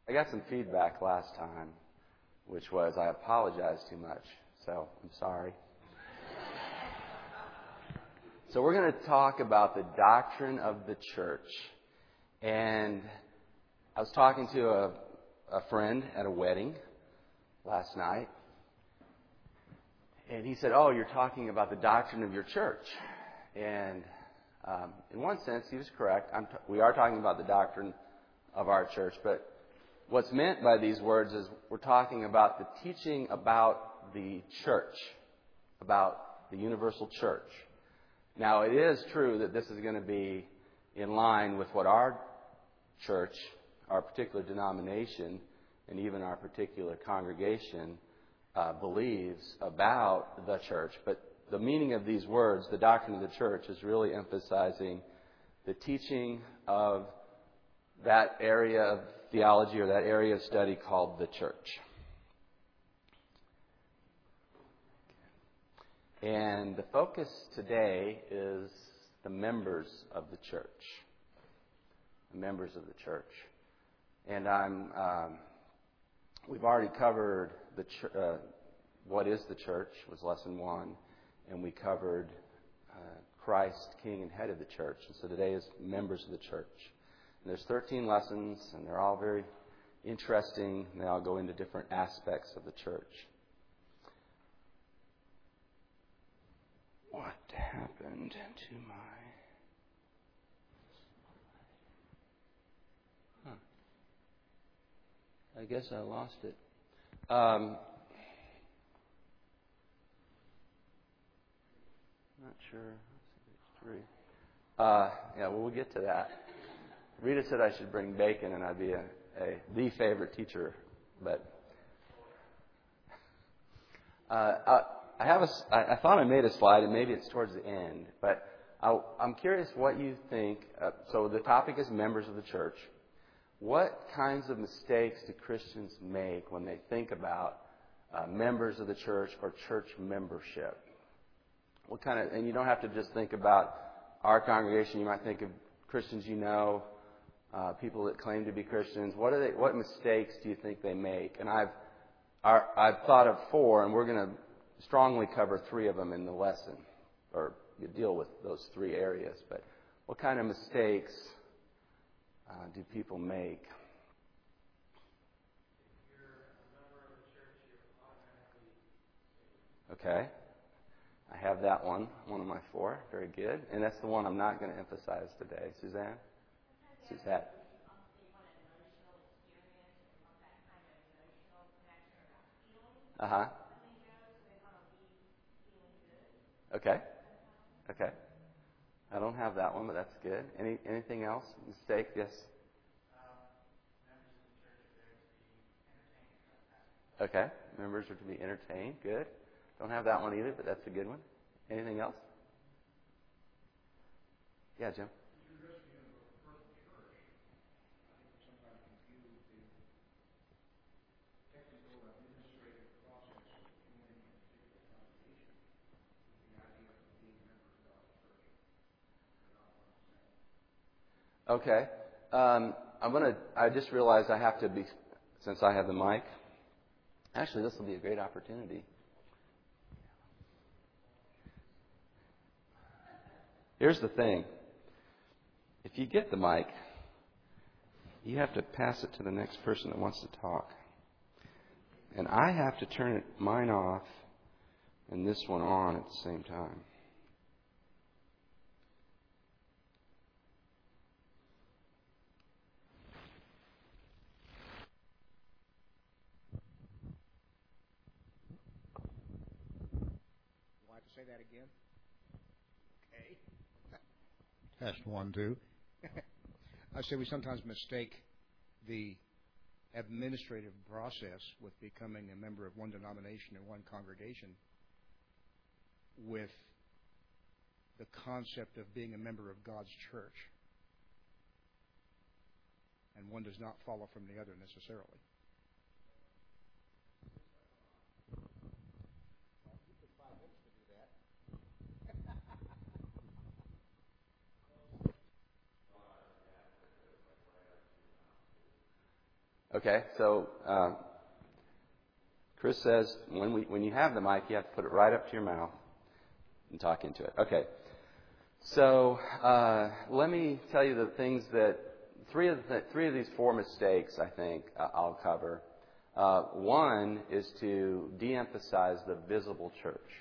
I got some feedback last time, which was I apologized too much, so I'm sorry. So we're going to talk about the doctrine of the church. And I was talking to a friend at a wedding last night, and he said, "Oh, you're talking about the doctrine of your church." And in one sense, he was correct. We are talking about the doctrine of our church, but what's meant by these words is we're talking about the teaching about the church, about the universal church. Now, it is true that this is going to be in line with what our church, our particular denomination, and even our particular congregation believes about the church. But the meaning of these words, the doctrine of the church, is really emphasizing the teaching of that area of theology or that area of study called the church. And the focus today is the members of the church. The members of the church. And we've already covered what is the church, was lesson 1. And we covered Christ, King and Head of the church. And so today is members of the church. And there's 13 lessons, and they're all very interesting. And they all go into different aspects of the church. What happened to my... I guess I lost it. Not sure. We'll get to that. Rita said I should bring bacon, and I'd be the favorite teacher. But I thought I made a slide, and maybe it's towards the end. But I'm curious what you think. So the topic is members of the church. What kinds of mistakes do Christians make when they think about members of the church or church membership? And you don't have to just think about our congregation. You might think of Christians you know, people that claim to be Christians. What mistakes do you think they make? And I've thought of 4, and we're going to strongly cover 3 of them in the lesson, or deal with those 3 areas. But what kind of mistakes do people make? Okay. I have that one of my 4. Very good. And that's the one I'm not going to emphasize today. Suzanne? Suzette? Uh-huh. Okay. I don't have that one, but that's good. Anything else? Mistake? Yes? Okay. Members are to be entertained. Good. Don't have that one either, but that's a good one. Anything else? Yeah, Jim? Okay. I just realized I have to be, since I have the mic. Actually, this will be a great opportunity. Here's the thing. If you get the mic, you have to pass it to the next person that wants to talk. And I have to turn mine off and this one on at the same time. Say that again. Okay. Test 1, 2. I say we sometimes mistake the administrative process with becoming a member of one denomination or one congregation with the concept of being a member of God's church. And one does not follow from the other necessarily. Okay, so Chris says when you have the mic, you have to put it right up to your mouth and talk into it. Okay, so let me tell you the things that three of these four mistakes I think I'll cover. One is to de-emphasize the visible church,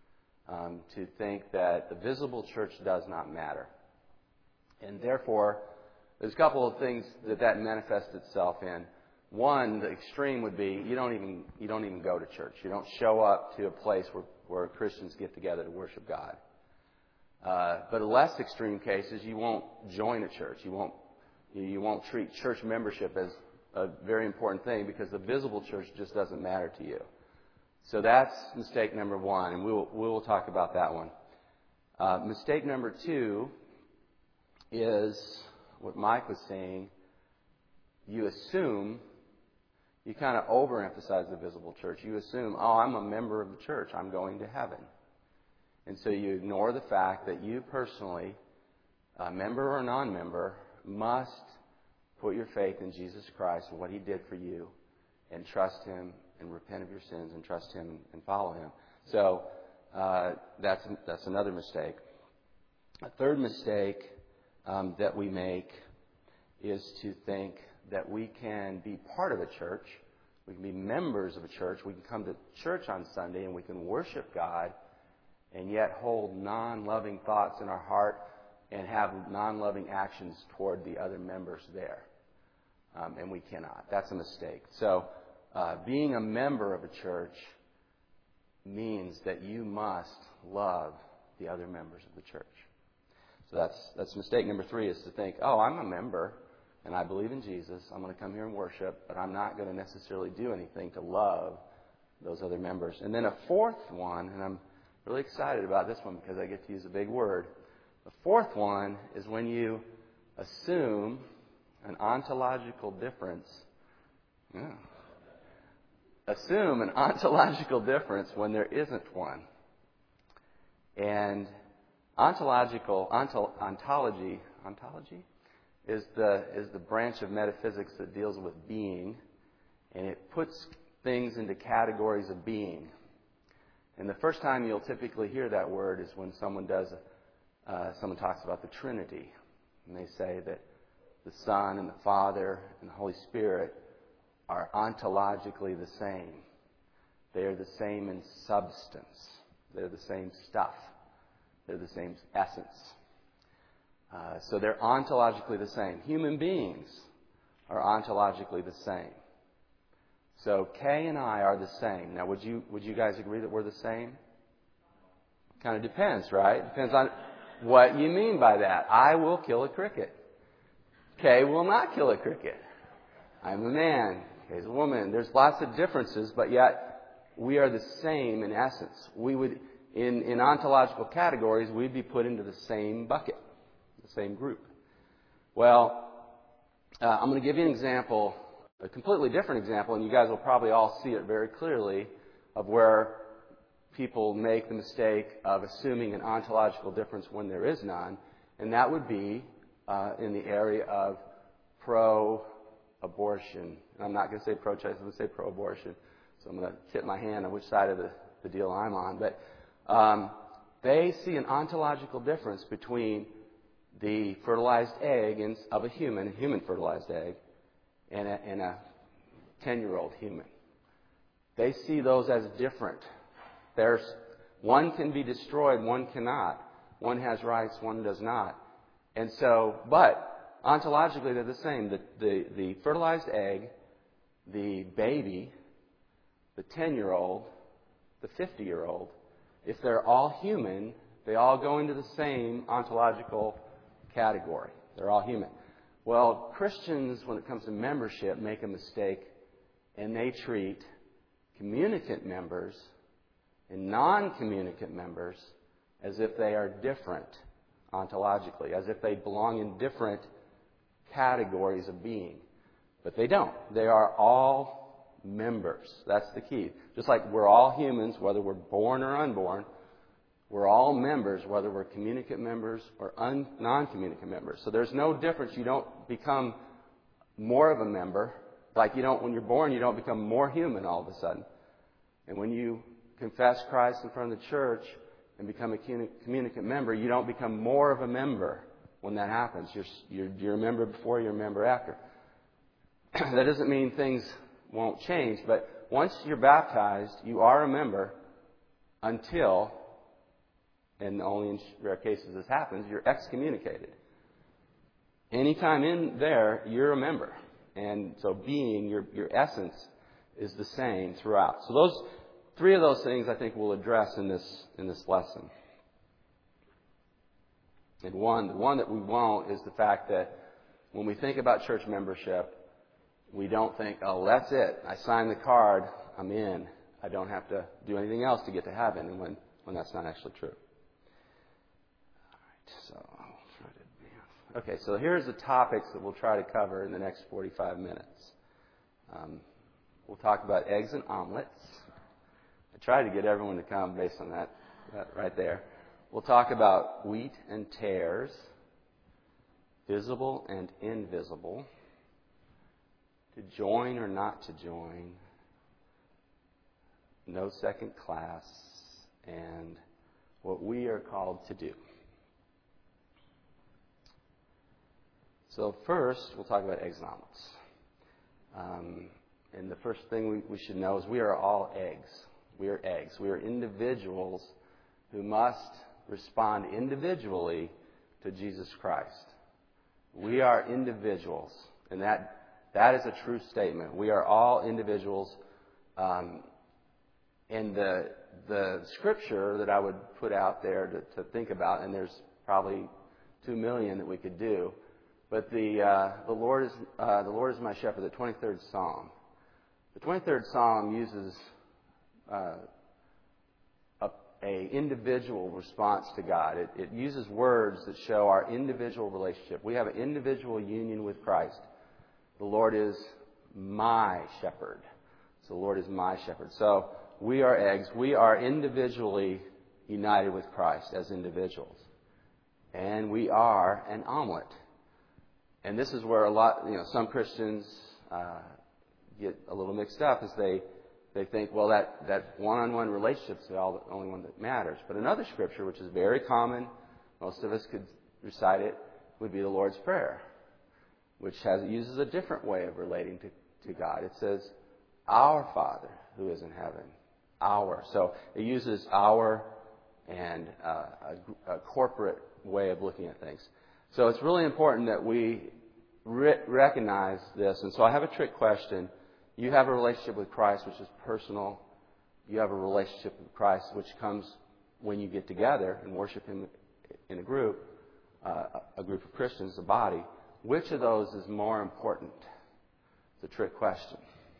to think that the visible church does not matter, and therefore there's a couple of things that manifests itself in. One, the extreme would be you don't even go to church. You don't show up to a place where Christians get together to worship God. But a less extreme case is you won't join a church. You won't treat church membership as a very important thing because the visible church just doesn't matter to you. So that's mistake number one, and we will talk about that one. Mistake number two is what Mike was saying. You kind of overemphasize the visible church. You assume, I'm a member of the church. I'm going to heaven. And so you ignore the fact that you personally, member or non-member, must put your faith in Jesus Christ and what He did for you and trust Him and repent of your sins and trust Him and follow Him. So that's another mistake. A third mistake that we make is to think that we can be part of a church, we can be members of a church, we can come to church on Sunday and we can worship God and yet hold non-loving thoughts in our heart and have non-loving actions toward the other members there. And we cannot. That's a mistake. So being a member of a church means that you must love the other members of the church. So that's mistake number three, is to think, I'm a member and I believe in Jesus. I'm going to come here and worship, but I'm not going to necessarily do anything to love those other members. And then a fourth one, and I'm really excited about this one because I get to use a big word. The fourth one is when you assume an ontological difference. Yeah. Assume an ontological difference when there isn't one. And ontology is the branch of metaphysics that deals with being, and it puts things into categories of being. And the first time you'll typically hear that word is when someone talks about the Trinity, and they say that the Son and the Father and the Holy Spirit are ontologically the same. They are the same in substance. They're the same stuff. They're the same essence. So they're ontologically the same. Human beings are ontologically the same. So Kay and I are the same. Now, would you guys agree that we're the same? Kind of depends, right? Depends on what you mean by that. I will kill a cricket. Kay will not kill a cricket. I'm a man. Kay's a woman. There's lots of differences, but yet we are the same in essence. We would, in ontological categories, we'd be put into the same bucket, the same group. Well, I'm going to give you an example, a completely different example, and you guys will probably all see it very clearly, of where people make the mistake of assuming an ontological difference when there is none, and that would be in the area of pro-abortion. And I'm not going to say pro-choice, I'm going to say pro-abortion. So I'm going to tip my hand on which side of the deal I'm on. But they see an ontological difference between the fertilized egg of a human fertilized egg, and a 10-year-old human. They see those as different. One can be destroyed, one cannot. One has rights, one does not. And so, but ontologically they're the same. The fertilized egg, the baby, the 10-year-old, the 50-year-old, if they're all human, they all go into the same ontological category. They're all human. Well, Christians, when it comes to membership, make a mistake, and they treat communicant members and non-communicant members as if they are different ontologically, as if they belong in different categories of being. But they don't. They are all members. That's the key. Just like we're all humans, whether we're born or unborn, we're all members, whether we're communicant members or non-communicant members. So there's no difference. You don't become more of a member Like when you're born, you don't become more human all of a sudden. And when you confess Christ in front of the church and become a communicant member, you don't become more of a member when that happens. You're a member before, you're a member after. That doesn't mean things won't change, but once you're baptized, you are a member until, and only in rare cases this happens, you're excommunicated. Anytime in there, you're a member. And so being, your essence is the same throughout. So those three of those things I think we'll address in this lesson. And the one that we won't is the fact that when we think about church membership, we don't think, oh, that's it. I signed the card. I'm in. I don't have to do anything else to get to heaven. And when that's not actually true. All right. So I'll try to advance. Okay. So here's the topics that we'll try to cover in the next 45 minutes. We'll talk about eggs and omelets. I tried to get everyone to come based on that right there. We'll talk about wheat and tares, visible and invisible, to join or not to join, no second class, and what we are called to do. So first, we'll talk about eggs and omelets. And the first thing we should know is we are all eggs. We are eggs. We are individuals who must respond individually to Jesus Christ. We are individuals, and that is a true statement. We are all individuals. And the scripture that I would put out there to think about, and there's probably 2 million that we could do, but the Lord is my shepherd, the 23rd Psalm. The 23rd Psalm uses a individual response to God. It uses words that show our individual relationship. We have an individual union with Christ. The Lord is my shepherd. So the Lord is my shepherd. So we are eggs. We are individually united with Christ as individuals. And we are an omelet. And this is where some Christians get a little mixed up as they think, well, that one-on-one relationship is the only one that matters. But another scripture, which is very common, most of us could recite it, would be the Lord's Prayer, which uses a different way of relating to God. It says, "Our Father who is in heaven." Our. So it uses our and a corporate way of looking at things. So it's really important that we recognize this. And so I have a trick question. You have a relationship with Christ which is personal. You have a relationship with Christ which comes when you get together and worship Him in a group of Christians, a body. Which of those is more important? It's a trick question.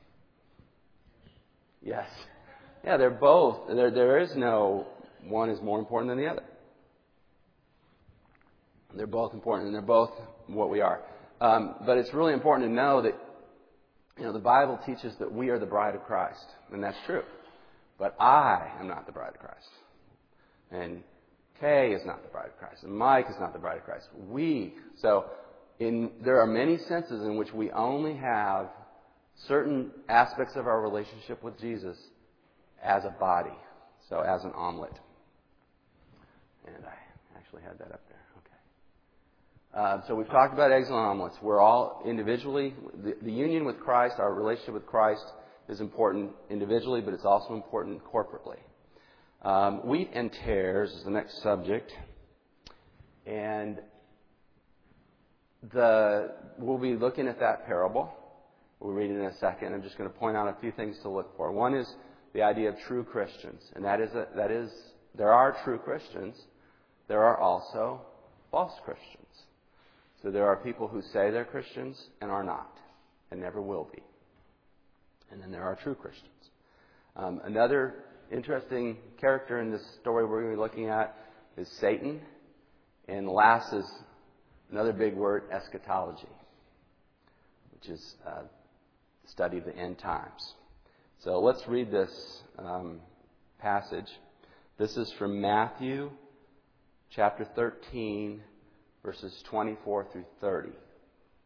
Yes. Yeah, they're both. There is no one is more important than the other. They're both important, and they're both what we are. But it's really important to know that the Bible teaches that we are the bride of Christ, and that's true. But I am not the bride of Christ, and Kay is not the bride of Christ, and Mike is not the bride of Christ. There are many senses in which we only have certain aspects of our relationship with Jesus as a body, so as an omelet. And I actually had that up there. Okay. So we've talked about eggs and omelets. We're all individually, the union with Christ, our relationship with Christ is important individually, but it's also important corporately. Wheat and tares is the next subject. And we'll be looking at that parable. We'll read it in a second. I'm just going to point out a few things to look for. One is the idea of true Christians. And that is there are true Christians. There are also false Christians. So there are people who say they're Christians and are not, and never will be. And then there are true Christians. Another interesting character in this story we're going to be looking at is Satan. And last is another big word, eschatology, which is the study of the end times. So let's read this passage. This is from Matthew chapter 13, verses 24 through 30.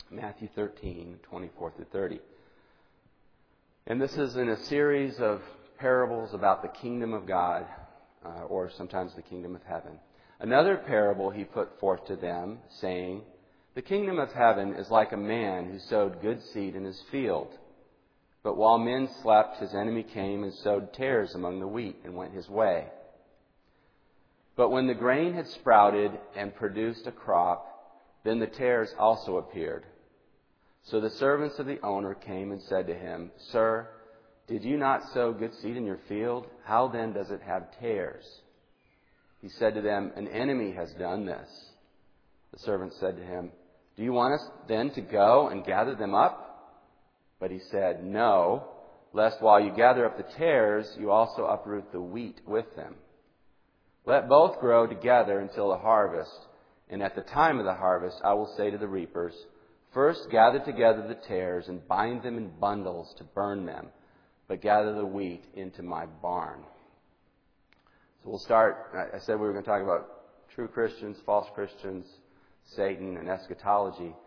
Matthew 13, 24 through 30. And this is in a series of parables about the kingdom of God, or sometimes the kingdom of heaven. Another parable he put forth to them, saying, "The kingdom of heaven is like a man who sowed good seed in his field. But while men slept, his enemy came and sowed tares among the wheat and went his way. But when the grain had sprouted and produced a crop, then the tares also appeared. So the servants of the owner came and said to him, 'Sir, did you not sow good seed in your field? How then does it have tares?' He said to them, 'An enemy has done this.' The servants said to him, 'Do you want us then to go and gather them up?' But he said, 'No, lest while you gather up the tares, you also uproot the wheat with them. Let both grow together until the harvest. And at the time of the harvest, I will say to the reapers, first gather together the tares and bind them in bundles to burn them, but gather the wheat into my barn.'" So we'll start. I said we were going to talk about true Christians, false Christians, Satan, and eschatology.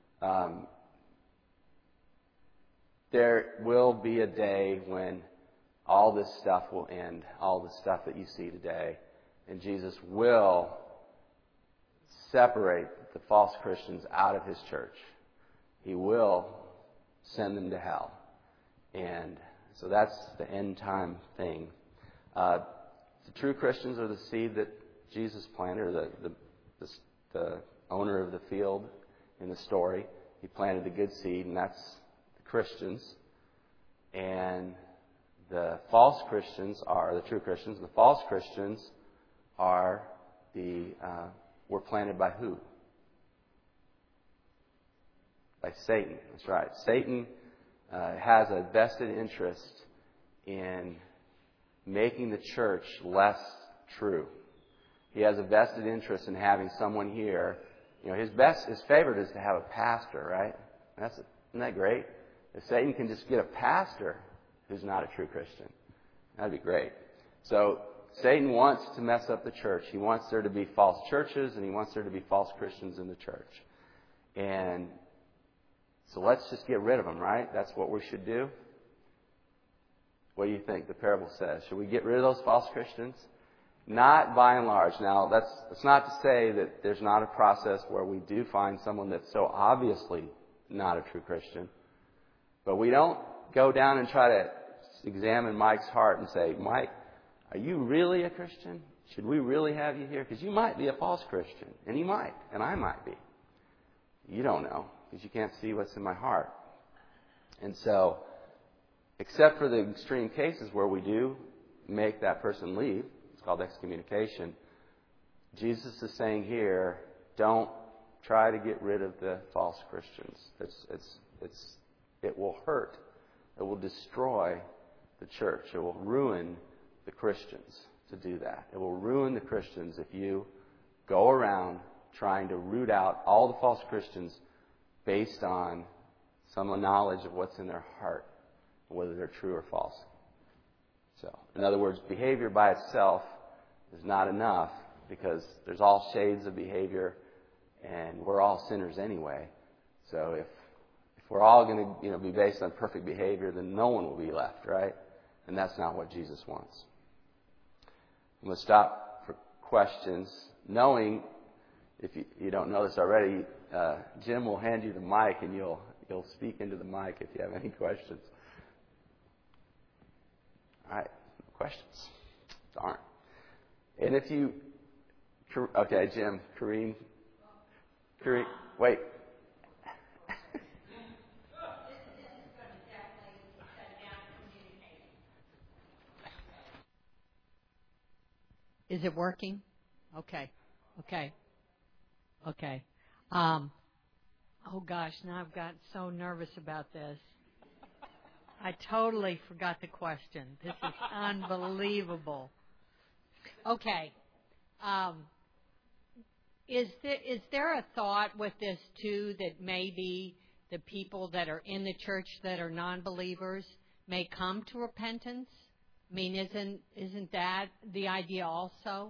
There will be a day when all this stuff will end, all the stuff that you see today, and Jesus will separate the false Christians out of His church. He will send them to hell. And so that's the end time thing. The true Christians are the seed that Jesus planted, or the owner of the field in the story. He planted the good seed, and that's Christians, and the false Christians are the true Christians. The false Christians are were planted by who? By Satan. That's right. Satan has a vested interest in making the church less true. He has a vested interest in having someone here. You know, his favorite is to have a pastor, right? Isn't that great? If Satan can just get a pastor who's not a true Christian, that'd be great. So Satan wants to mess up the church. He wants there to be false churches, and he wants there to be false Christians in the church. And so let's just get rid of them, right? That's what we should do. What do you think the parable says? Should we get rid of those false Christians? Not by and large. Now, that's not to say that there's not a process where we do find someone that's so obviously not a true Christian. But we don't go down and try to examine Mike's heart and say, "Mike, are you really a Christian? Should we really have you here? Because you might be a false Christian." And he might, and I might be. You don't know, because you can't see what's in my heart. And so, except for the extreme cases where we do make that person leave, it's called excommunication, Jesus is saying here, don't try to get rid of the false Christians. It will hurt. It will destroy the church. It will ruin the Christians to do that. It will ruin the Christians if you go around trying to root out all the false Christians based on some knowledge of what's in their heart, whether they're true or false. So, in other words, behavior by itself is not enough, because there's all shades of behavior, and we're all sinners anyway. So if we're all going to be based on perfect behavior, then no one will be left, right? And that's not what Jesus wants. I'm going to stop for questions, knowing, if you don't know this already, Jim will hand you the mic, and you'll speak into the mic if you have any questions. All right, questions? Darn. And if you... Okay, Jim, Kareem, wait. Is it working? Okay. Oh gosh, now I've got so nervous about this. I totally forgot the question. This is unbelievable. Okay. Is there a thought with this too, that maybe the people that are in the church that are non-believers may come to repentance? I mean, isn't that the idea also?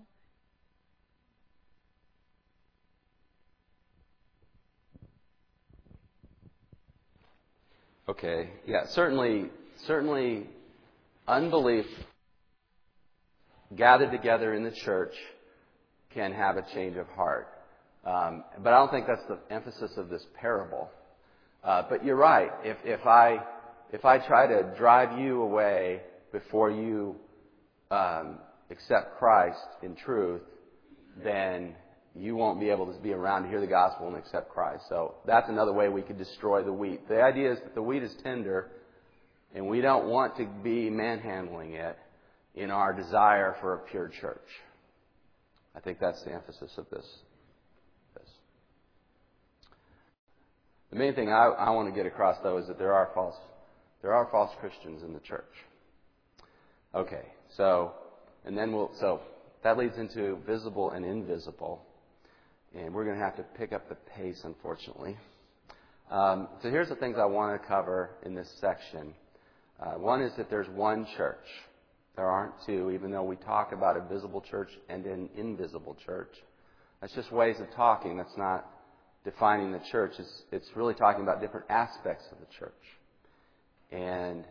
Okay. Yeah, certainly unbelief gathered together in the church can have a change of heart. But I don't think that's the emphasis of this parable. But you're right. If I try to drive you away before you accept Christ in truth, then you won't be able to be around to hear the gospel and accept Christ. So that's another way we could destroy the wheat. The idea is that the wheat is tender, and we don't want to be manhandling it in our desire for a pure church. I think that's the emphasis of this. The main thing I want to get across, though, is that there are false Christians in the church. Okay, so that leads into visible and invisible, and we're going to have to pick up the pace, unfortunately. So here's the things I want to cover in this section. One is that there's one church. There aren't two, even though we talk about a visible church and an invisible church. That's just ways of talking. That's not defining the church. It's really talking about different aspects of the church. And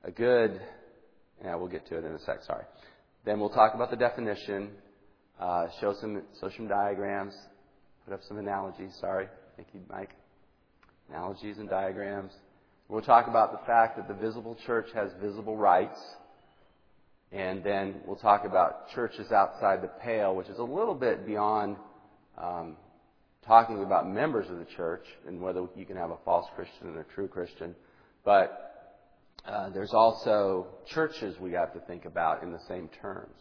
we'll get to it in a sec, sorry. Then we'll talk about the definition, show some diagrams, put up some analogies, sorry. Thank you, Mike. Analogies and diagrams. We'll talk about the fact that the visible church has visible rights. And then we'll talk about churches outside the pale, which is a little bit beyond talking about members of the church and whether you can have a false Christian and a true Christian. But there's also churches we have to think about in the same terms.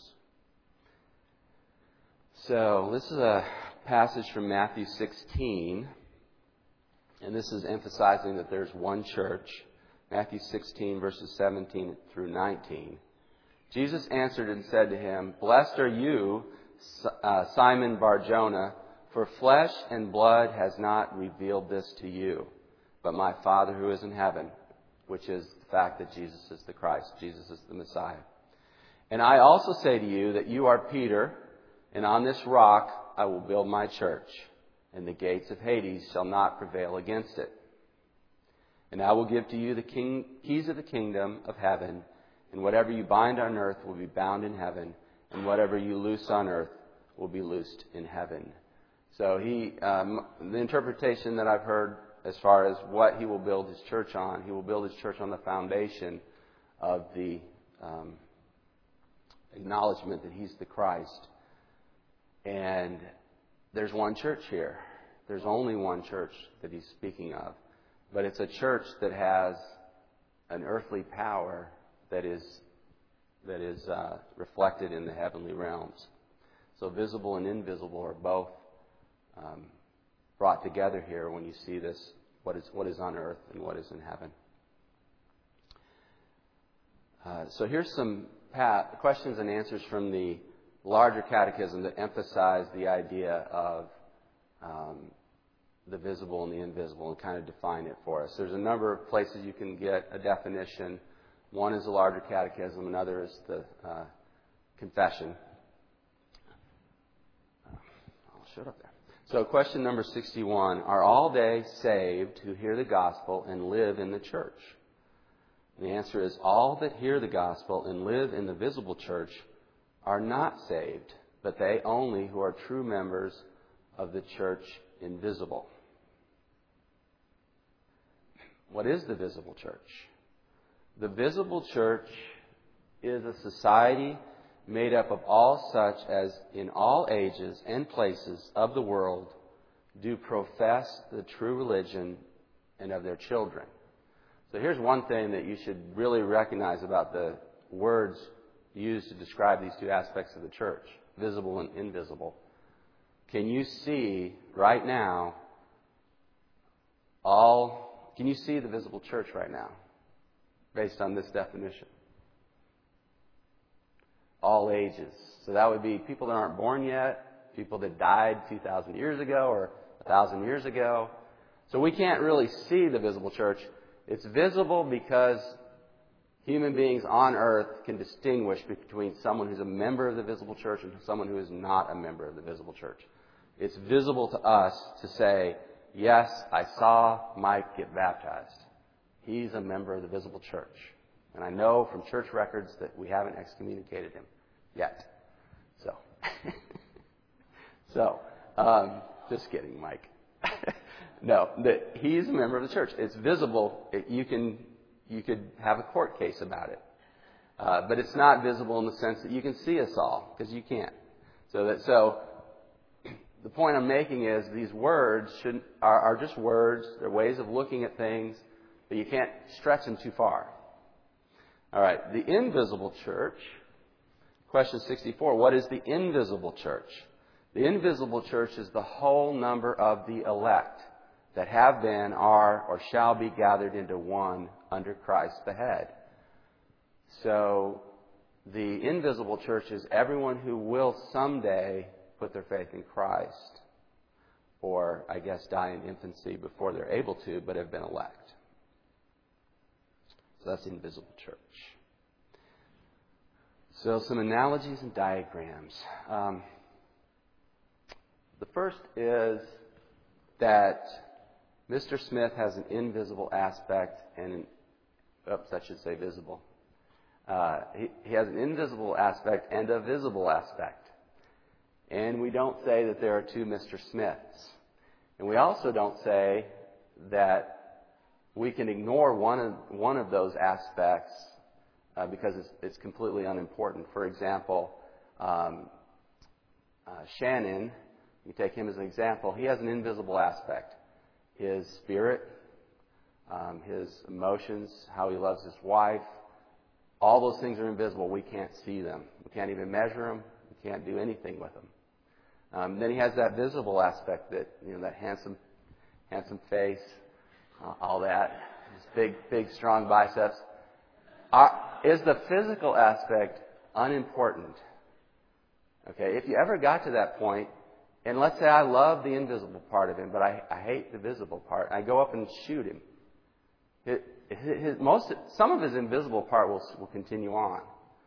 So this is a passage from Matthew 16. And this is emphasizing that there's one church. Matthew 16, verses 17 through 19. Jesus answered and said to him, "Blessed are you, Simon Bar-Jonah, for flesh and blood has not revealed this to you, but my Father who is in heaven," which is the fact that Jesus is the Christ. Jesus is the Messiah. "And I also say to you that you are Peter, and on this rock I will build my church, and the gates of Hades shall not prevail against it. And I will give to you the keys of the kingdom of heaven, and whatever you bind on earth will be bound in heaven, and whatever you loose on earth will be loosed in heaven." So the interpretation that I've heard as far as what he will build his church on, he will build his church on the foundation of the acknowledgement that he's the Christ. And there's one church here. There's only one church that he's speaking of. But it's a church that has an earthly power that is reflected in the heavenly realms. So visible and invisible are both brought together here when you see this, what is on earth and what is in heaven. So here's some questions and answers from the larger catechism that emphasize the idea of the visible and the invisible and kind of define it for us. There's a number of places you can get a definition. One is the larger catechism, another is the confession. I'll shut up there. So question number 61, are all they saved who hear the gospel and live in the church? And the answer is all that hear the gospel and live in the visible church are not saved, but they only who are true members of the church invisible. What is the visible church? The visible church is a society made up of all such as in all ages and places of the world do profess the true religion and of their children. So here's one thing that you should really recognize about the words used to describe these two aspects of the church, visible and invisible. Can you see right now can you see the visible church right now based on this definition? All ages. So that would be people that aren't born yet, people that died 2,000 years ago or 1,000 years ago. So we can't really see the visible church. It's visible because human beings on earth can distinguish between someone who's a member of the visible church and someone who is not a member of the visible church. It's visible to us to say, yes, I saw Mike get baptized. He's a member of the visible church. And I know from church records that we haven't excommunicated him yet. So, just kidding, Mike. No, he's a member of the church. It's visible. You could have a court case about it. But it's not visible in the sense that you can see us all, because you can't. So the point I'm making is these words are just words. They're ways of looking at things, but you can't stretch them too far. All right, the invisible church. Question 64, what is the invisible church? The invisible church is the whole number of the elect that have been, are, or shall be gathered into one under Christ the head. So the invisible church is everyone who will someday put their faith in Christ, or I guess die in infancy before they're able to, but have been elect. So that's the invisible church. So some analogies and diagrams. The first is that Mr. Smith has an invisible aspect and I should say visible. He has an invisible aspect and a visible aspect. And we don't say that there are two Mr. Smiths. And we also don't say that we can ignore one of those aspects because it's completely unimportant. For example, Shannon, you take him as an example, he has an invisible aspect. His spirit, his emotions, how he loves his wife, all those things are invisible. We can't see them. We can't even measure them. We can't do anything with them. Then he has that visible aspect that, that handsome face, all that, his big, strong biceps. Is the physical aspect unimportant? Okay, if you ever got to that point, and let's say I love the invisible part of him, but I hate the visible part, I go up and shoot him. Some of his invisible part will continue on.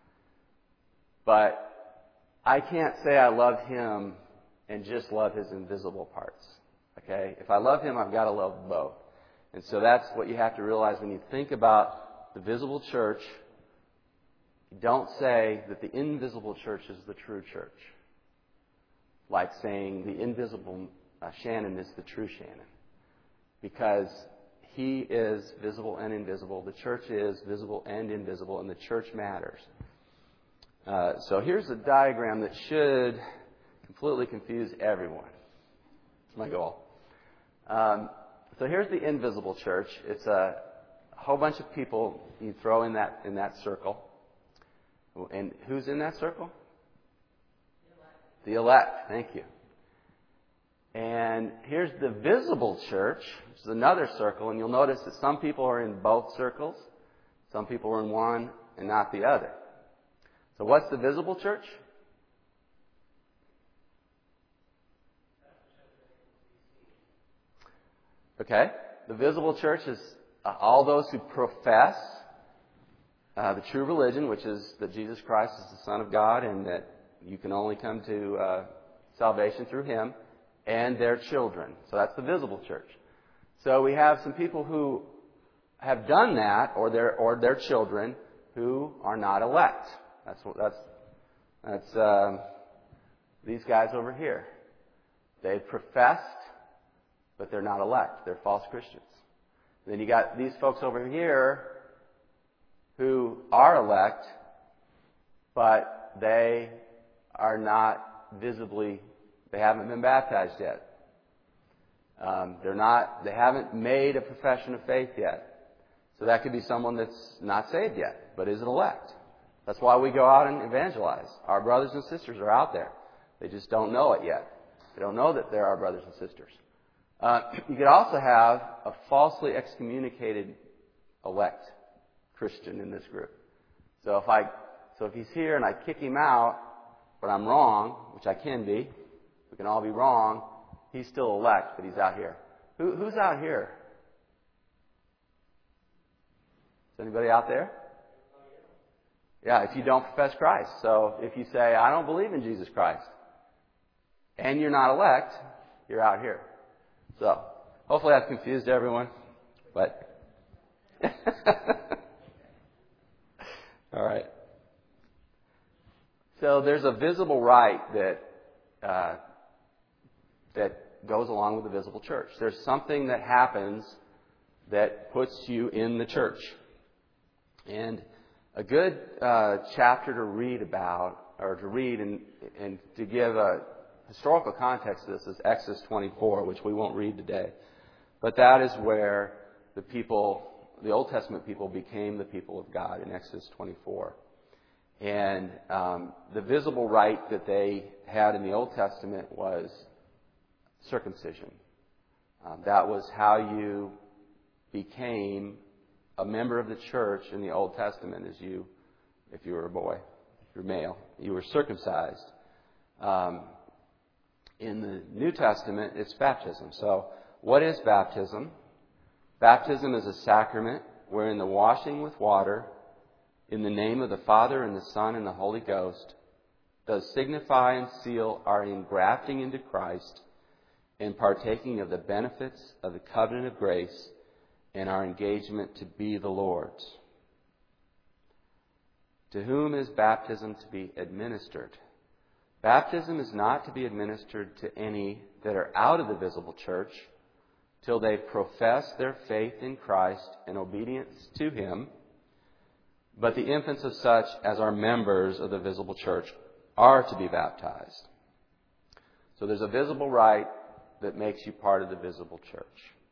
But I can't say I love him and just love his invisible parts. Okay? If I love him, I've got to love both. And so that's what you have to realize when you think about the visible church. Don't say that the invisible church is the true church. Like saying the invisible Shannon is the true Shannon. Because he is visible and invisible. The church is visible and invisible, and the church matters. So here's a diagram that should completely confuse everyone. That's my goal. So here's the invisible church. It's a whole bunch of people you throw in that circle. And who's in that circle? The elect. Thank you. And here's the visible church, which is another circle. And you'll notice that some people are in both circles. Some people are in one and not the other. So what's the visible church? Okay. The visible church is all those who profess the true religion, which is that Jesus Christ is the Son of God and that you can only come to salvation through Him, and their children. So that's the visible church. So we have some people who have done that, or their children, who are not elect. That's these guys over here. They've professed, but they're not elect. They're false Christians. And then you got these folks over here who are elect, but they are not visibly, they haven't been baptized yet. They haven't made a profession of faith yet. So that could be someone that's not saved yet, but is an elect. That's why we go out and evangelize. Our brothers and sisters are out there. They just don't know it yet. They don't know that they're our brothers and sisters. You could also have a falsely excommunicated elect Christian in this group. So if he's here and I kick him out, but I'm wrong, which I can be, we can all be wrong, he's still elect, but he's out here. Who's out here? Is anybody out there? Yeah, if you don't profess Christ. So if you say, I don't believe in Jesus Christ, and you're not elect, you're out here. So hopefully I've confused everyone. But All right. So there's a visible right that goes along with the visible church. There's something that happens that puts you in the church. And a good chapter to read about, or to read and to give a historical context to this is Exodus 24, which we won't read today. But that is where the Old Testament people became the people of God in Exodus 24. And the visible rite that they had in the Old Testament was circumcision. That was how you became a member of the church in the Old Testament. If you were a boy, if you're male, you were circumcised. In the New Testament, it's baptism. So, what is baptism? Baptism is a sacrament wherein the washing with water in the name of the Father and the Son and the Holy Ghost does signify and seal our engrafting into Christ and partaking of the benefits of the covenant of grace and our engagement to be the Lord's. To whom is baptism to be administered? Baptism is not to be administered to any that are out of the visible church till they profess their faith in Christ and obedience to Him, but the infants of such as are members of the visible church are to be baptized. So there's a visible rite that makes you part of the visible church.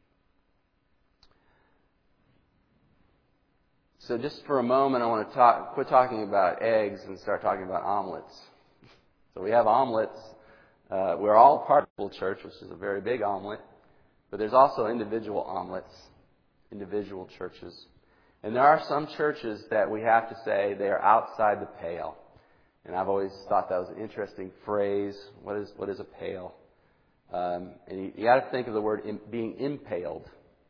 So just for a moment, I want to quit talking about eggs and start talking about omelets. So we have omelets. We're all part of the little church, which is a very big omelet. But there's also individual omelets, individual churches. And there are some churches that we have to say they are outside the pale. And I've always thought that was an interesting phrase. What is a pale? And you got to think of the word being impaled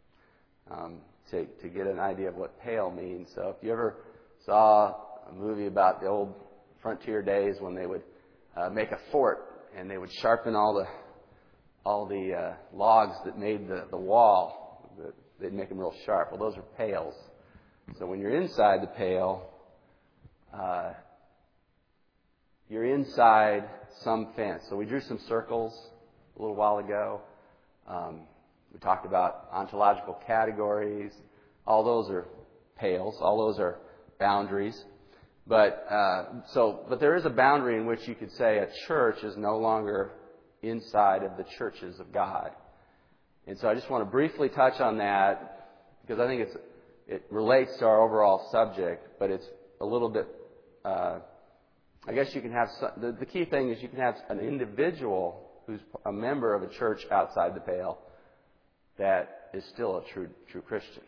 to get an idea of what pale means. So if you ever saw a movie about the old frontier days when they would make a fort and they would sharpen all the logs that made the wall, they'd make them real sharp. Well, those are pales. So when you're inside the pale, you're inside some fence. So we drew some circles a little while ago. We talked about ontological categories. All those are pales. All those are boundaries. But there is a boundary in which you could say a church is no longer inside of the churches of God. And so I just want to briefly touch on that because I think it relates to our overall subject, but it's a little bit, I guess you can have, the key thing is you can have an individual who's a member of a church outside the pale that is still a true Christian.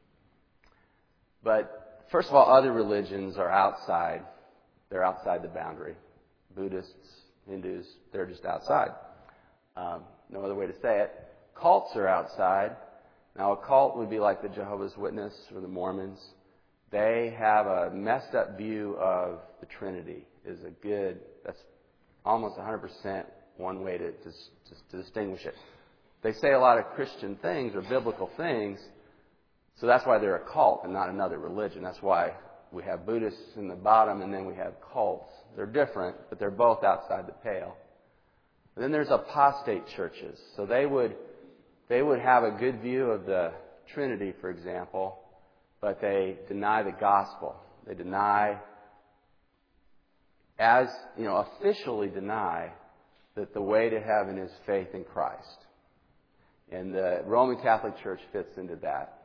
But first of all, other religions are outside. They're outside the boundary. Buddhists, Hindus, they're just outside. No other way to say it. Cults are outside. Now, a cult would be like the Jehovah's Witness or the Mormons. They have a messed up view of the Trinity. That's almost 100% one way to distinguish it. They say a lot of Christian things or biblical things, so that's why they're a cult and not another religion. That's why we have Buddhists in the bottom and then we have cults. They're different, but they're both outside the pale. And then there's apostate churches. So they would have a good view of the Trinity, for example, but they deny the gospel. They officially deny that the way to heaven is faith in Christ. And the Roman Catholic Church fits into that.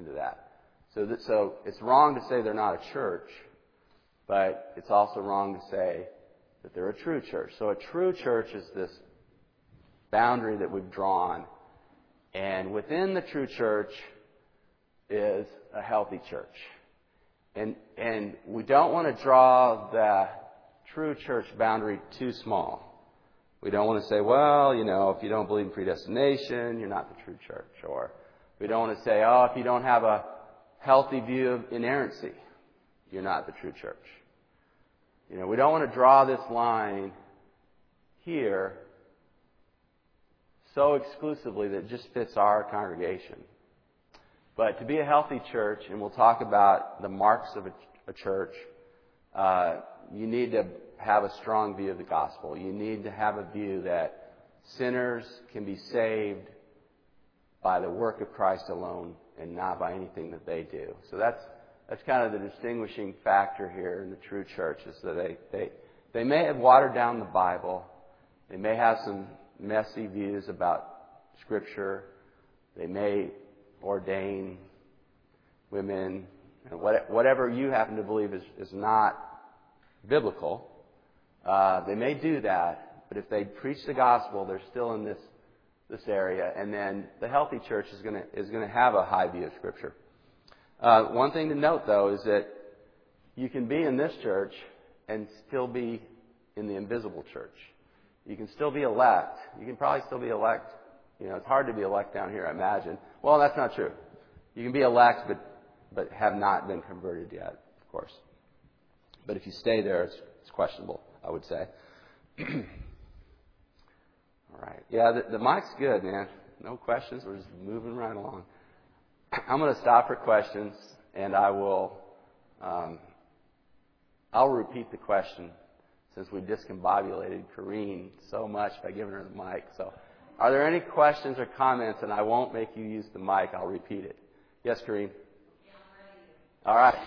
So it's wrong to say they're not a church, but it's also wrong to say that they're a true church. So a true church is this boundary that we've drawn. And within the true church is a healthy church. And we don't want to draw the true church boundary too small. We don't want to say, well, if you don't believe in predestination, you're not the true church. Or we don't want to say, if you don't have a healthy view of inerrancy, you're not the true church. We don't want to draw this line here so exclusively that it just fits our congregation. But to be a healthy church, and we'll talk about the marks of a church, you need to have a strong view of the gospel. You need to have a view that sinners can be saved by the work of Christ alone and not by anything that they do. So that's kind of the distinguishing factor here in the true church, is that they may have watered down the Bible. They may have some messy views about Scripture. They may ordain women. And whatever you happen to believe is not biblical. They may do that, but if they preach the gospel, they're still in this area. And then the healthy church is going to have a high view of Scripture. One thing to note, though, is that you can be in this church and still be in the invisible church. You can still be elect. You can probably still be elect. It's hard to be elect down here, I imagine. Well, that's not true. You can be elect, but have not been converted yet, of course. But if you stay there, it's questionable, I would say. All right. Yeah, the mic's good, man. No questions. We're just moving right along. I'm going to stop for questions, and I'll repeat the question, since we discombobulated Corrine so much by giving her the mic. So, are there any questions or comments? And I won't make you use the mic. I'll repeat it. Yes, Corrine? Yeah, I'm ready. All right.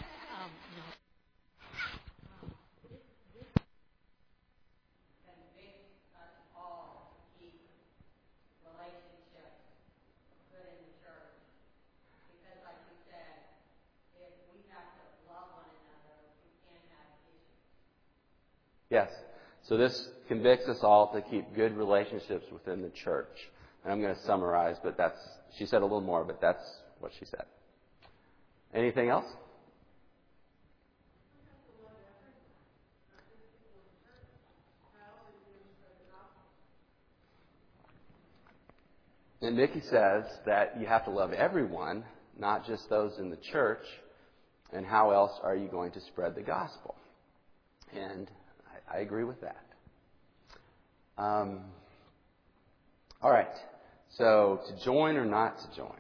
Yes. So this convicts us all to keep good relationships within the church. And I'm going to summarize, but she said a little more, but that's what she said. Anything else? And Nikki says that you have to love everyone, not just those in the church. And how else are you going to spread the gospel? And I agree with that. All right. So, to join or not to join?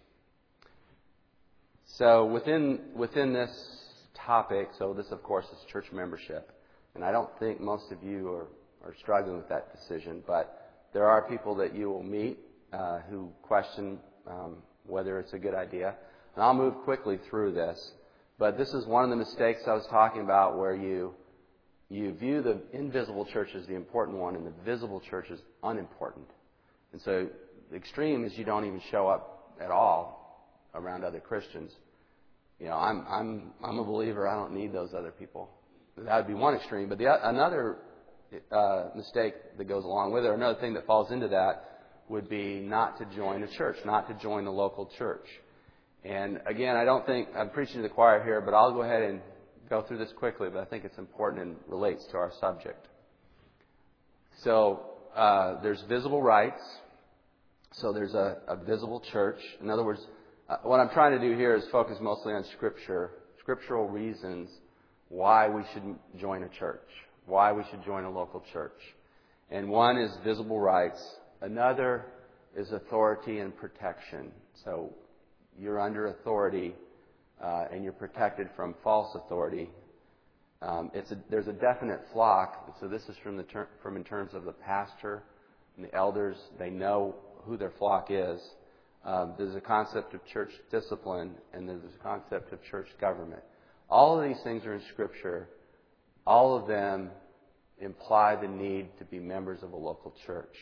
So, within this topic, so this, of course, is church membership. And I don't think most of you are struggling with that decision. But there are people that you will meet who question whether it's a good idea. And I'll move quickly through this. But this is one of the mistakes I was talking about, where you view the invisible church as the important one and the visible church as unimportant. And so the extreme is you don't even show up at all around other Christians. I'm a believer. I don't need those other people. That would be one extreme. But another mistake that goes along with it, or another thing that falls into that, would be not to join a church, not to join the local church. And again, I don't think I'm preaching to the choir here, but I'll go ahead and go through this quickly, but I think it's important and relates to our subject. So there's visible rights. So there's a visible church. In other words, what I'm trying to do here is focus mostly on Scripture, scriptural reasons why we should join a church, why we should join a local church. And one is visible rights. Another is authority and protection. So you're under authority and you're protected from false authority. There's a definite flock. So this is from in terms of the pastor and the elders. They know who their flock is. There's a concept of church discipline, and there's a concept of church government. All of these things are in Scripture. All of them imply the need to be members of a local church.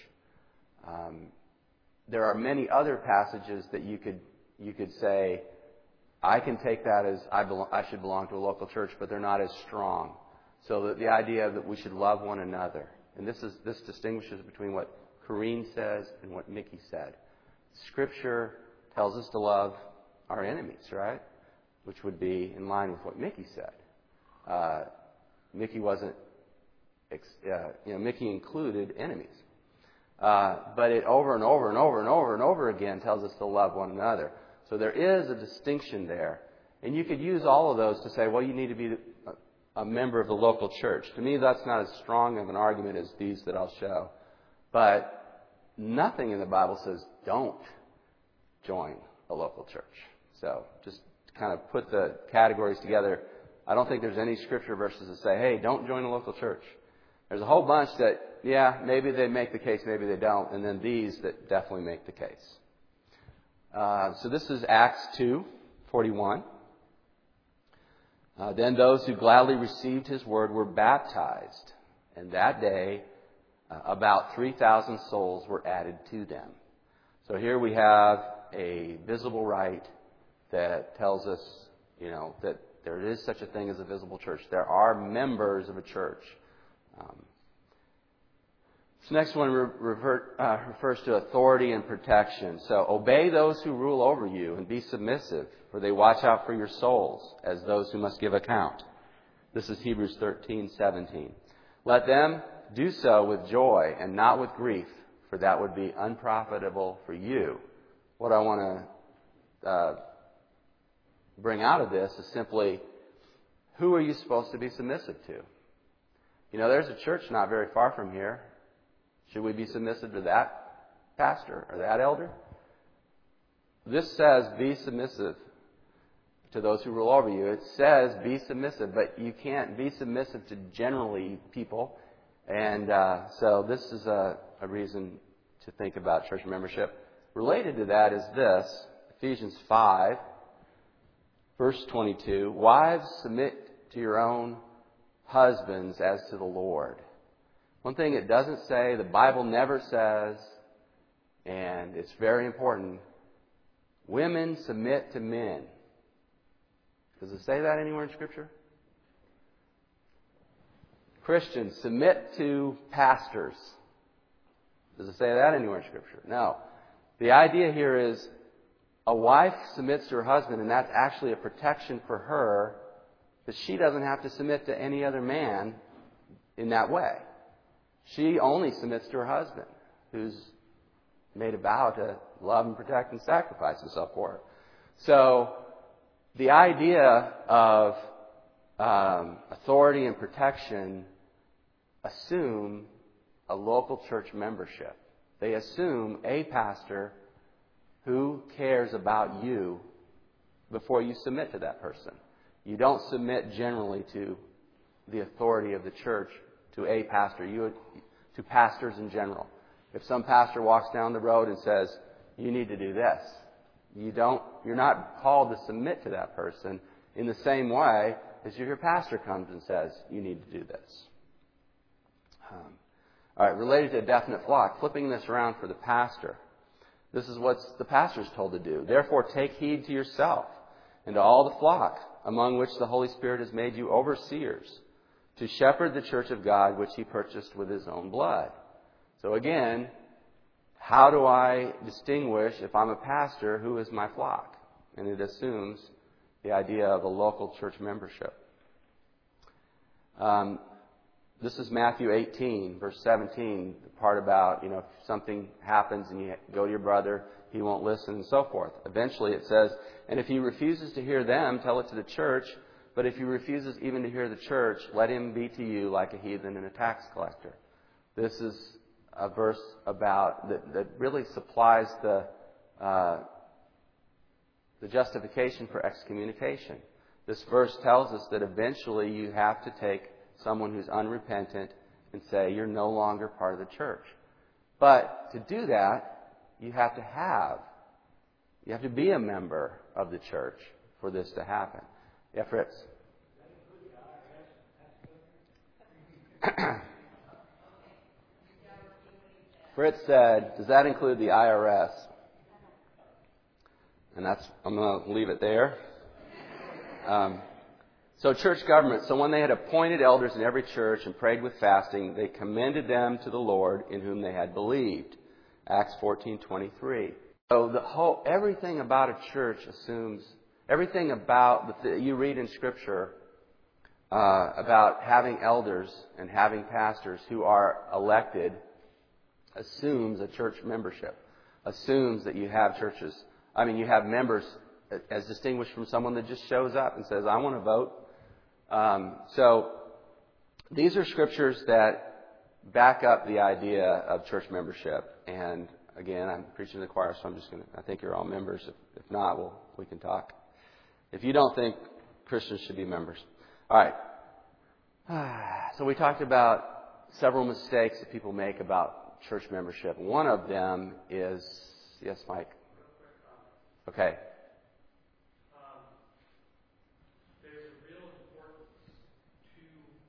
There are many other passages that you could say, I can take that as I should belong to a local church, but they're not as strong. So that the idea that we should love one another, and this distinguishes between what Corrine says and what Mickey said. Scripture tells us to love our enemies, right? Which would be in line with what Mickey said. Mickey wasn't, Mickey included enemies. But it over and over and over and over and over again tells us to love one another. So there is a distinction there. And you could use all of those to say, well, you need to be a member of the local church. To me, that's not as strong of an argument as these that I'll show. But nothing in the Bible says don't join a local church. So just to kind of put the categories together, I don't think there's any scripture verses that say, hey, don't join a local church. There's a whole bunch that, yeah, maybe they make the case, maybe they don't, and then these that definitely make the case. So this is Acts 2:41. Then those who gladly received his word were baptized, and that day about 3,000 souls were added to them. So here we have a visible rite that tells us, that there is such a thing as a visible church. There are members of a church. This next one refers to authority and protection. So obey those who rule over you and be submissive, for they watch out for your souls as those who must give account. This is Hebrews 13:17. Let them do so with joy and not with grief, for that would be unprofitable for you. What I want to bring out of this is simply, who are you supposed to be submissive to? There's a church not very far from here. Should we be submissive to that pastor or that elder? This says be submissive to those who rule over you. It says be submissive, but you can't be submissive to generally people. And so this is a reason to think about church membership. Related to that is this, Ephesians 5, verse 22. Wives, submit to your own husbands as to the Lord. One thing it doesn't say, the Bible never says, and it's very important, women submit to men. Does it say that anywhere in Scripture? Christians, submit to pastors. Does it say that anywhere in Scripture? No. The idea here is a wife submits to her husband, and that's actually a protection for her, that she doesn't have to submit to any other man in that way. She only submits to her husband, who's made a vow to love and protect and sacrifice himself for her. So the idea of authority and protection assume a local church membership. They assume a pastor who cares about you before you submit to that person. You don't submit generally to the authority of the church, to a pastor, to pastors in general. If some pastor walks down the road and says, you need to do this, you're not called to submit to that person in the same way as if your pastor comes and says, you need to do this. All right, related to a definite flock, flipping this around for the pastor. This is what the pastor is told to do. Therefore, take heed to yourself and to all the flock, among which the Holy Spirit has made you overseers, to shepherd the church of God, which he purchased with his own blood. So again, how do I distinguish, if I'm a pastor, who is my flock? And it assumes the idea of a local church membership. This is Matthew 18, verse 17, the part about, if something happens and you go to your brother, he won't listen and so forth. Eventually it says, and if he refuses to hear them, tell it to the church. But if he refuses even to hear the church, let him be to you like a heathen and a tax collector. This is a verse about that really supplies the justification for excommunication. This verse tells us that eventually you have to take someone who's unrepentant and say, you're no longer part of the church. But to do that, you have to be a member of the church for this to happen. Yeah, Fritz. Fritz said, does that include the IRS? And I'm going to leave it there. So church government. So when they had appointed elders in every church and prayed with fasting, they commended them to the Lord in whom they had believed. Acts 14:23. So everything about a church assumes, everything about you read in Scripture about having elders and having pastors who are elected assumes a church membership. Assumes that you have churches. You have members as distinguished from someone that just shows up and says, I want to vote. So these are scriptures that back up the idea of church membership. And again, I'm preaching to the choir, so I think you're all members. If not, we can talk. If you don't think Christians should be members. All right. So we talked about several mistakes that people make about church membership. One of them is, yes, Mike? Okay. There's a real importance to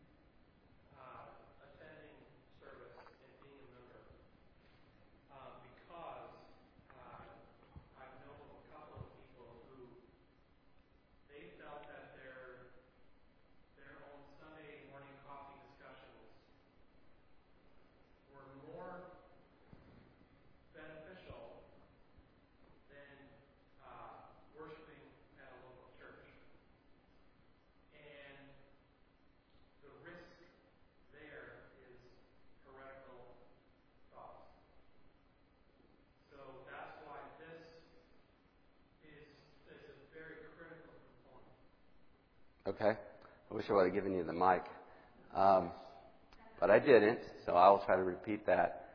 attending service and being a member because I've known a couple of people who they felt that their own Sunday morning coffee discussions were more beneficial than worshiping at a local church. And the risk there is heretical thoughts. So that's why this is a very critical component. Okay. I wish I would have given you the mic. But I didn't, so I will try to repeat that.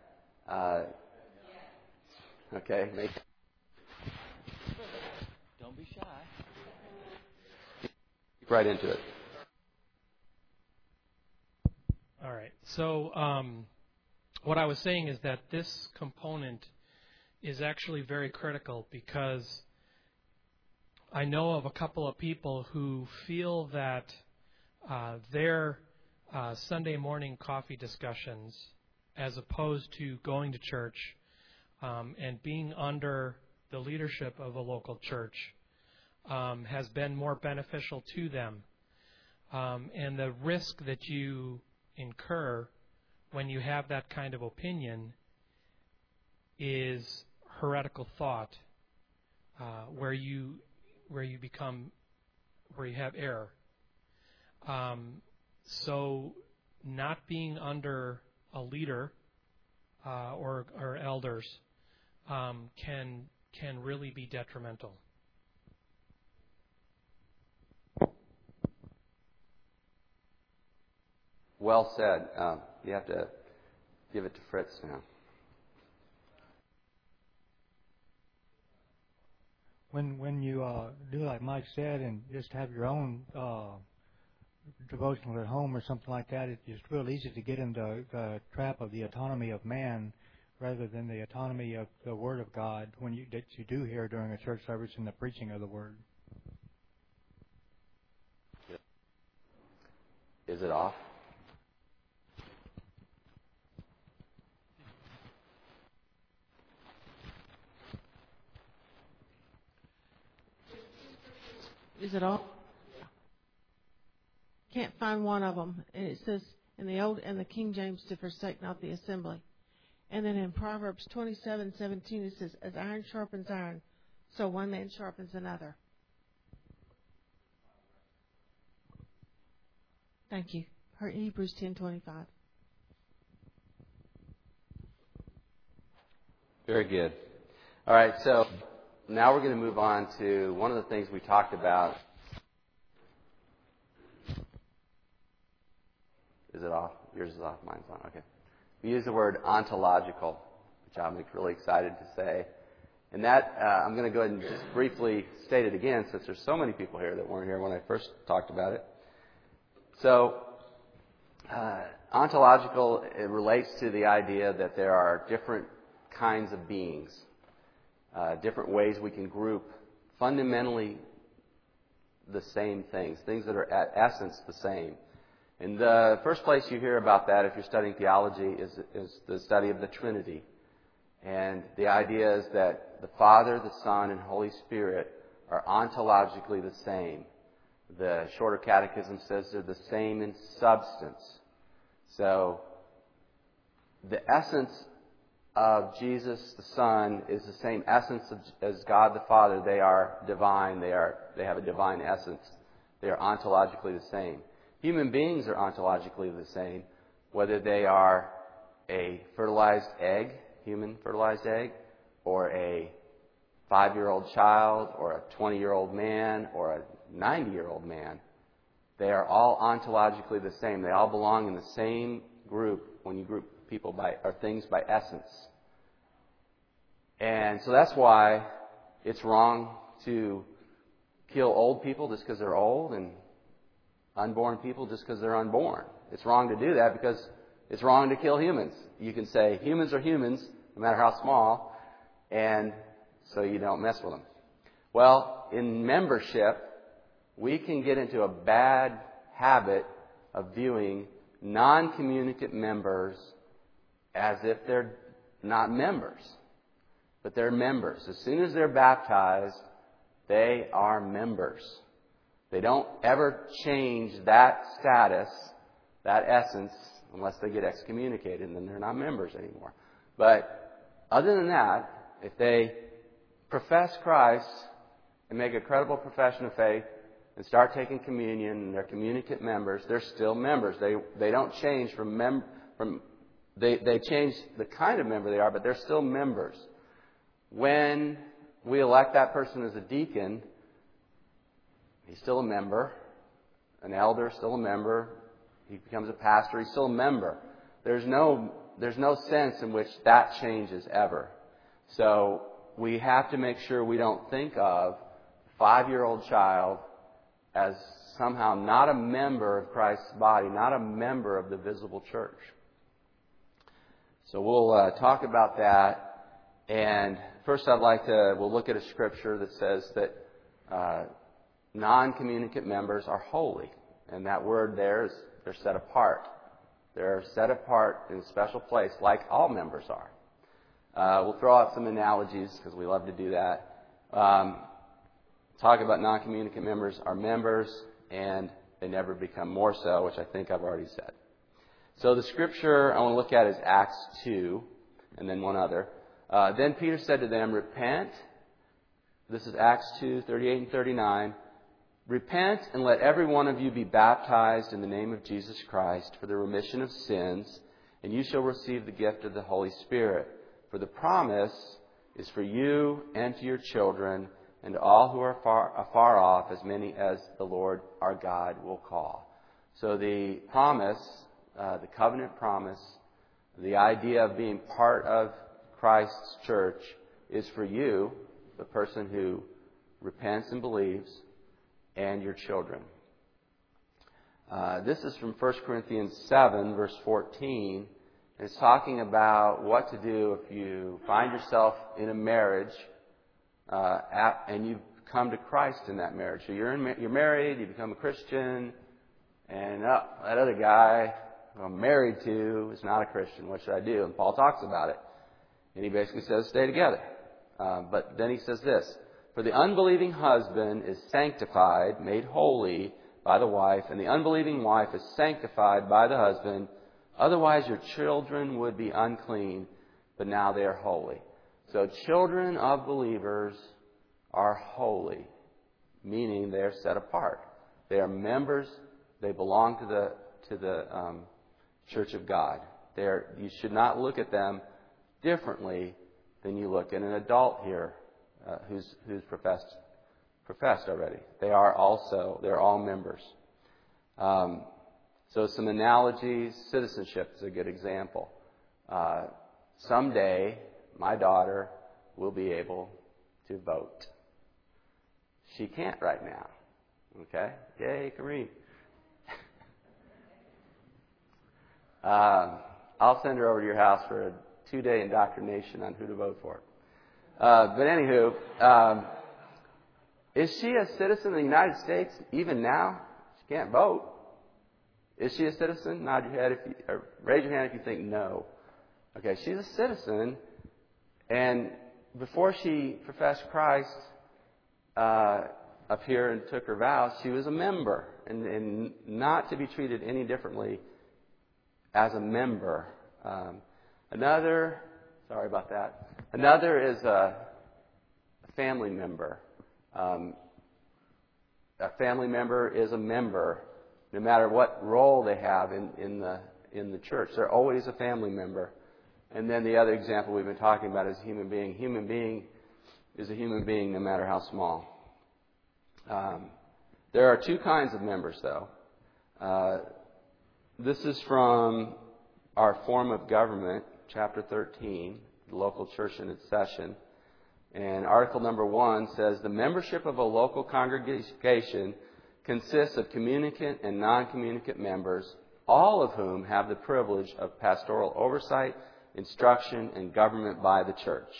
Okay. Don't be shy. Get right into it. All right. So what I was saying is that this component is actually very critical because I know of a couple of people who feel that their Sunday morning coffee discussions, as opposed to going to church and being under the leadership of a local church, has been more beneficial to them. And the risk that you incur when you have that kind of opinion is heretical thought, where you have error. So not being under a leader or elders can really be detrimental. Well said. You have to give it to Fritz now. When you do like Mike said and just have your own devotional at home or something like that, it's real easy to get into the trap of the autonomy of man rather than the autonomy of the Word of God that you do hear during a church service and the preaching of the Word. Is it off? Is it all? Can't find one of them. And it says in the old and the King James to forsake not the assembly. And then in Proverbs 27:17 it says, as iron sharpens iron, so one man sharpens another. Thank you. Hebrews 10:25. Very good. All right, so now we're going to move on to one of the things we talked about. Is it off? Yours is off, mine's on. Okay. We use the word ontological, which I'm really excited to say. And that, I'm going to go ahead and just briefly state it again, since there's so many people here that weren't here when I first talked about it. So, ontological, it relates to the idea that there are different kinds of beings, different ways we can group fundamentally the same things that are at essence the same. And the first place you hear about that, if you're studying theology, is the study of the Trinity. And the idea is that the Father, the Son, and Holy Spirit are ontologically the same. The Shorter Catechism says they're the same in substance. So, the essence of Jesus the Son is the same essence as God the Father. They are divine. They have a divine essence. They are ontologically the same. Human beings are ontologically the same, whether they are a fertilized egg, human fertilized egg, or a 5-year-old child, or a 20-year-old man, or a 90-year-old man. They are all ontologically the same. They all belong in the same group when you group people or things by essence. And so that's why it's wrong to kill old people just because they're old and unborn people just because they're unborn. It's wrong to do that because it's wrong to kill humans. You can say humans are humans, no matter how small, and so you don't mess with them. Well, in membership, we can get into a bad habit of viewing non-communicant members as if they're not members. But they're members. As soon as they're baptized, they are members. They don't ever change that status, that essence, unless they get excommunicated, and then they're not members anymore. But other than that, if they profess Christ and make a credible profession of faith and start taking communion and they're communicant members, they're still members. They don't change they change the kind of member they are, but they're still members. When we elect that person as a deacon, he's still a member. An elder, still a member. He becomes a pastor, he's still a member. There's no sense in which that changes ever. So we have to make sure we don't think of a 5-year-old child as somehow not a member of Christ's body, not a member of the visible church. So we'll talk about that. And first we'll look at a scripture that says that non-communicant members are holy. And that word there is they're set apart. They're set apart in a special place like all members are. We'll throw out some analogies because we love to do that. Talk about non-communicant members are members and they never become more so, which I think I've already said. So the scripture I want to look at is Acts 2 and then one other. Then Peter said to them, repent. This is Acts 2, 38 and 39. Repent and let every one of you be baptized in the name of Jesus Christ for the remission of sins, and you shall receive the gift of the Holy Spirit. For the promise is for you and to your children and to all who are afar off, as many as the Lord our God will call. So the promise, the covenant promise, the idea of being part of Christ's church is for you, the person who repents and believes, and your children. This is from 1 Corinthians 7, verse 14. And it's talking about what to do if you find yourself in a marriage and you come to Christ in that marriage. So you're married, you become a Christian, and that other guy who I'm married to is not a Christian. What should I do? And Paul talks about it. And he basically says, stay together. But then he says this, for the unbelieving husband is sanctified, made holy by the wife, and the unbelieving wife is sanctified by the husband. Otherwise your children would be unclean, but now they are holy. So children of believers are holy, meaning they are set apart. They are members. They belong to the church of God. You should not look at them differently than you look at an adult here who's professed already. They're all members. So some analogies. Citizenship is a good example. Someday, my daughter will be able to vote. She can't right now. Okay? Yay, Kareem. I'll send her over to your house for a 2-day indoctrination on who to vote for. But anywho, is she a citizen of the United States even now? She can't vote. Is she a citizen? Nod your head or raise your hand if you think no. Okay, she's a citizen, and before she professed Christ up here and took her vows, she was a member, and not to be treated any differently as a member. Another is a family member. A family member is a member, no matter what role they have in the church. They're always a family member. And then the other example we've been talking about is human being. Human being is a human being, no matter how small. There are two kinds of members, though. This is from our form of government, chapter 13, the local church in its session. And article number 1 says, the membership of a local congregation consists of communicant and non-communicant members, all of whom have the privilege of pastoral oversight, instruction, and government by the church.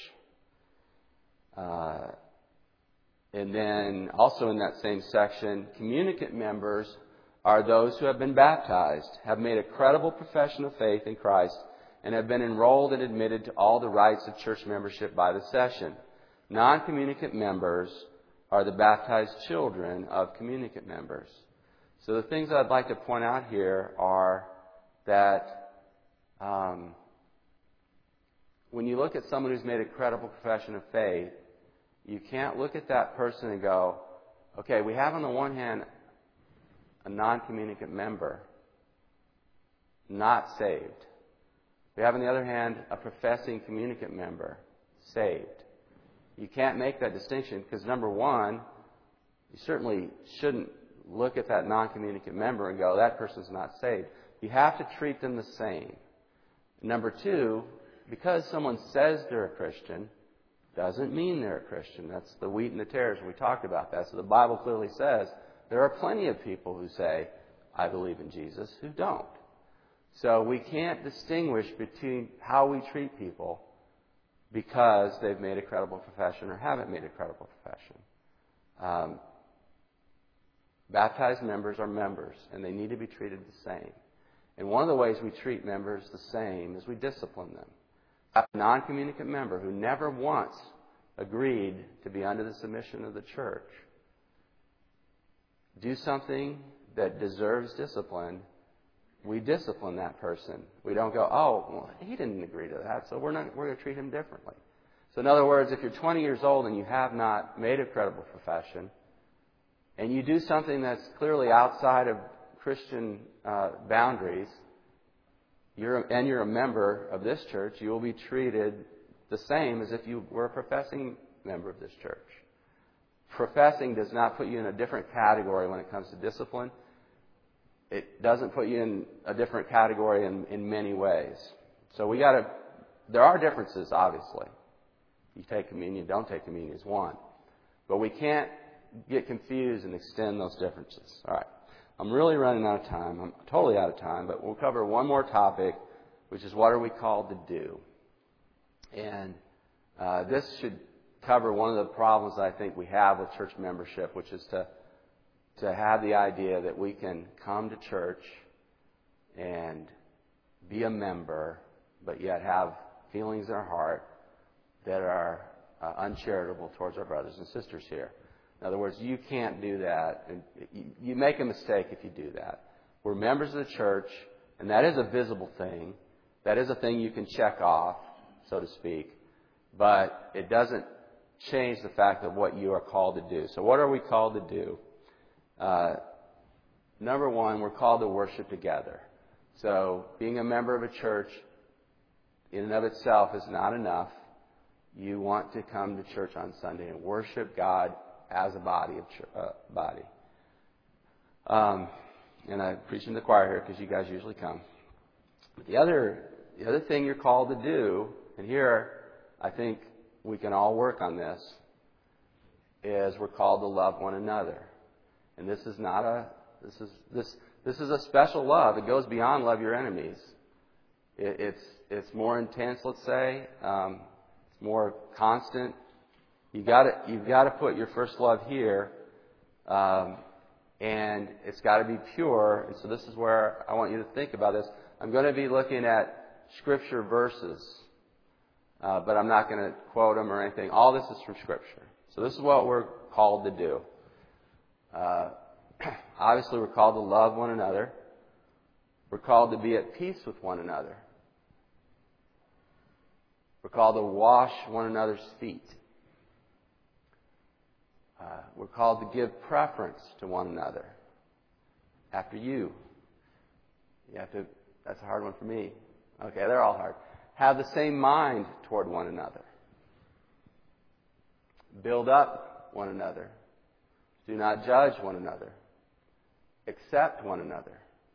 And then also in that same section, communicant members are those who have been baptized, have made a credible profession of faith in Christ, and have been enrolled and admitted to all the rights of church membership by the session. Non-communicant members are the baptized children of communicant members. So the things I'd like to point out here are that when you look at someone who's made a credible profession of faith, you can't look at that person and go, okay, we have on the one hand a non-communicant member, not saved. We have on the other hand a professing communicant member, saved. You can't make that distinction because, number one, you certainly shouldn't look at that non-communicant member and go, that person's not saved. You have to treat them the same. Number two, because someone says they're a Christian, doesn't mean they're a Christian. That's the wheat and the tares. We talked about that. So the Bible clearly says there are plenty of people who say, I believe in Jesus, who don't. So we can't distinguish between how we treat people because they've made a credible profession or haven't made a credible profession. Baptized members are members, and they need to be treated the same. And one of the ways we treat members the same is we discipline them. A non-communicant member who never once agreed to be under the submission of the church do something that deserves discipline, we discipline that person. We don't go, oh, well, he didn't agree to that, so we're going to treat him differently. So in other words, if you're 20 years old and you have not made a credible profession, and you do something that's clearly outside of Christian boundaries, you're a member of this church, you will be treated the same as if you were a professing member of this church. Professing does not put you in a different category when it comes to discipline. It doesn't put you in a different category in many ways. So there are differences, obviously. You take communion, don't take communion is one. But we can't get confused and extend those differences. All right. I'm really running out of time. I'm totally out of time, but we'll cover one more topic, which is what are we called to do? And this should cover one of the problems I think we have with church membership, which is to have the idea that we can come to church and be a member, but yet have feelings in our heart that are uncharitable towards our brothers and sisters here. In other words, you can't do that. You make a mistake if you do that. We're members of the church, and that is a visible thing. That is a thing you can check off, so to speak. But it doesn't change the fact of what you are called to do. So what are we called to do? Number one, we're called to worship together. So being a member of a church in and of itself is not enough. You want to come to church on Sunday and worship God as a body. And I preach in the choir here because you guys usually come. But the other thing you're called to do, and here I think we can all work on this, is we're called to love one another. And this is a special love. It goes beyond love your enemies. It's more intense, let's say. It's more constant. You've got to put your first love here, and it's got to be pure. And so this is where I want you to think about this. I'm going to be looking at Scripture verses, but I'm not going to quote them or anything. All this is from Scripture. So this is what we're called to do. Obviously, we're called to love one another. We're called to be at peace with one another. We're called to wash one another's feet. We're called to give preference to one another. After you. That's a hard one for me. Okay, they're all hard. Have the same mind toward one another. Build up one another. Do not judge one another. Accept one another.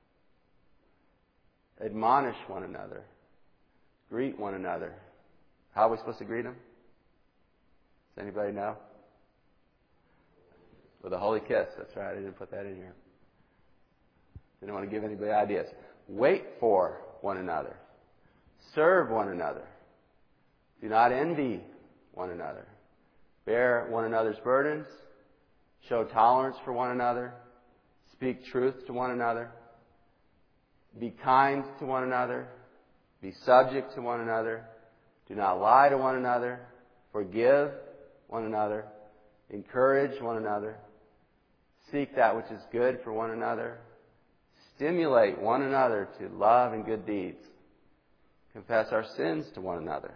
Admonish one another. Greet one another. How are we supposed to greet them? Does anybody know? With a holy kiss. That's right. I didn't put that in here. Didn't want to give anybody ideas. Wait for one another. Serve one another. Do not envy one another. Bear one another's burdens. Show tolerance for one another. Speak truth to one another. Be kind to one another. Be subject to one another. Do not lie to one another. Forgive one another. Encourage one another. Seek that which is good for one another. Stimulate one another to love and good deeds. Confess our sins to one another.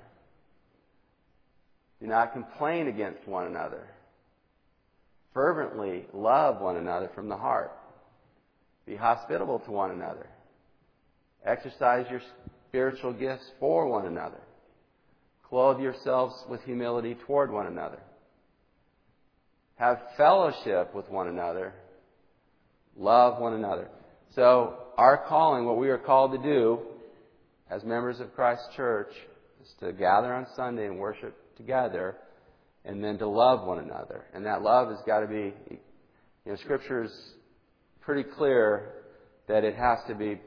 Do not complain against one another. Fervently love one another from the heart. Be hospitable to one another. Exercise your spiritual gifts for one another. Clothe yourselves with humility toward one another. Have fellowship with one another. Love one another. So our calling, what we are called to do as members of Christ's church, is to gather on Sunday and worship together, and then to love one another. And that love has got to be, Scripture is pretty clear that it has to be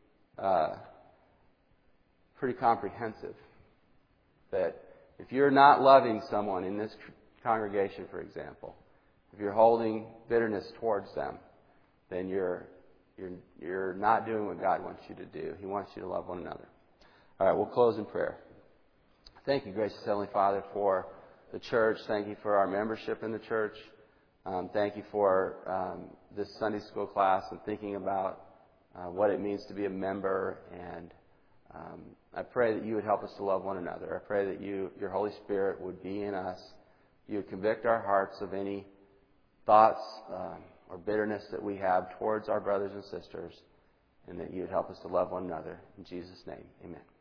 pretty comprehensive. That if you're not loving someone in this congregation, for example, if you're holding bitterness towards them, then you're not doing what God wants you to do. He wants you to love one another. All right, we'll close in prayer. Thank you, gracious Heavenly Father, for the church. Thank you for our membership in the church. Thank you for this Sunday school class and thinking about what it means to be a member. And I pray that you would help us to love one another. I pray that your Holy Spirit would be in us. You would convict our hearts of any thoughts or bitterness that we have towards our brothers and sisters, and that you would help us to love one another. In Jesus' name, amen.